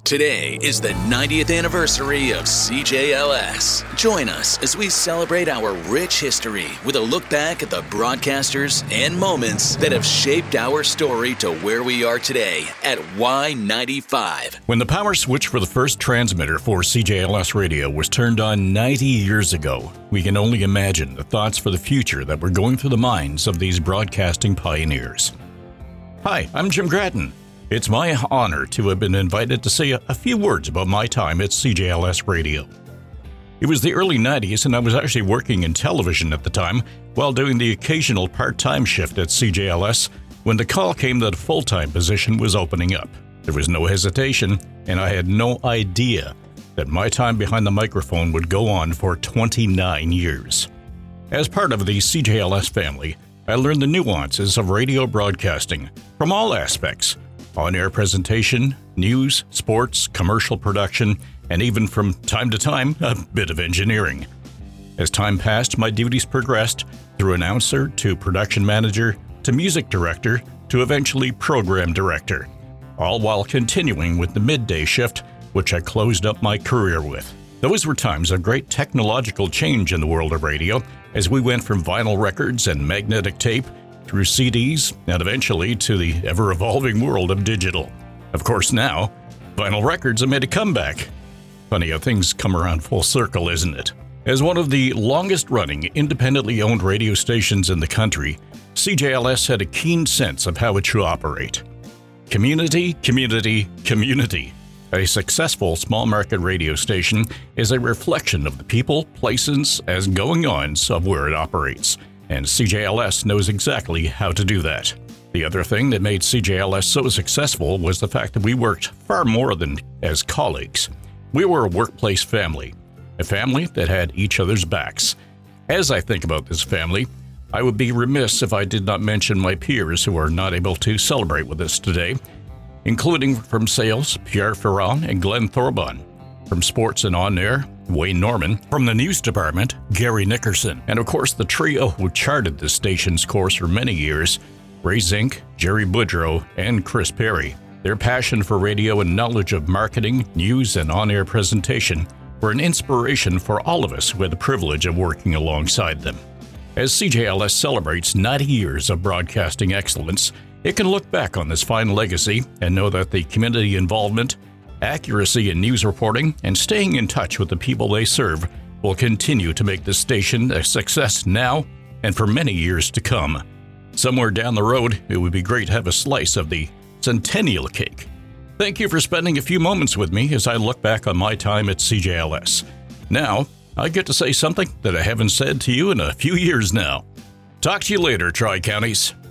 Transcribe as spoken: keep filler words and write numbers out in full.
Today is the ninetieth anniversary of C J L S. Join us as we celebrate our rich history with a look back at the broadcasters and moments that have shaped our story to where we are today at Y ninety-five. When the power switch for the first transmitter for C J L S radio was turned on ninety years ago, we can only imagine the thoughts for the future that were going through the minds of these broadcasting pioneers. Hi, I'm Jim Grattan. It's my honor to have been invited to say a few words about my time at C J L S Radio. It was the early nineties, and I was actually working in television at the time while doing the occasional part-time shift at C J L S when the call came that a full-time position was opening up. There was no hesitation, and I had no idea that my time behind the microphone would go on for twenty-nine years. As part of the C J L S family, I learned the nuances of radio broadcasting from all aspects: on-air presentation, news, sports, commercial production, and even from time to time, a bit of engineering. As time passed, my duties progressed through announcer to production manager to music director to eventually program director, all while continuing with the midday shift, which I closed up my career with. Those were times of great technological change in the world of radio, as we went from vinyl records and magnetic tape through C Ds, and eventually to the ever-evolving world of digital. Of course, now, vinyl records have made a comeback. Funny how things come around full circle, isn't it? As one of the longest-running, independently owned radio stations in the country, C J L S had a keen sense of how it should operate. Community, community, community. A successful small-market radio station is a reflection of the people, places, and going-ons of where it operates. And C J L S knows exactly how to do that. The other thing that made C J L S so successful was the fact that we worked far more than as colleagues. We were a workplace family, a family that had each other's backs. As I think about this family, I would be remiss if I did not mention my peers who are not able to celebrate with us today, including from sales, Pierre Ferrand and Glenn Thorbon. From sports and on-air, Wayne Norman. From the news department, Gary Nickerson. And of course, the trio who charted the station's course for many years, Ray Zink, Jerry Boudreau, and Chris Perry. Their passion for radio and knowledge of marketing, news, and on-air presentation were an inspiration for all of us who had the privilege of working alongside them. As C J L S celebrates ninety years of broadcasting excellence, it can look back on this fine legacy and know that the community involvement, accuracy in news reporting, and staying in touch with the people they serve will continue to make the station a success now and for many years to come. Somewhere down the road, it would be great to have a slice of the centennial cake. Thank you for spending a few moments with me as I look back on my time at C J L S. Now, I get to say something that I haven't said to you in a few years now. Talk to you later, Tri-Counties.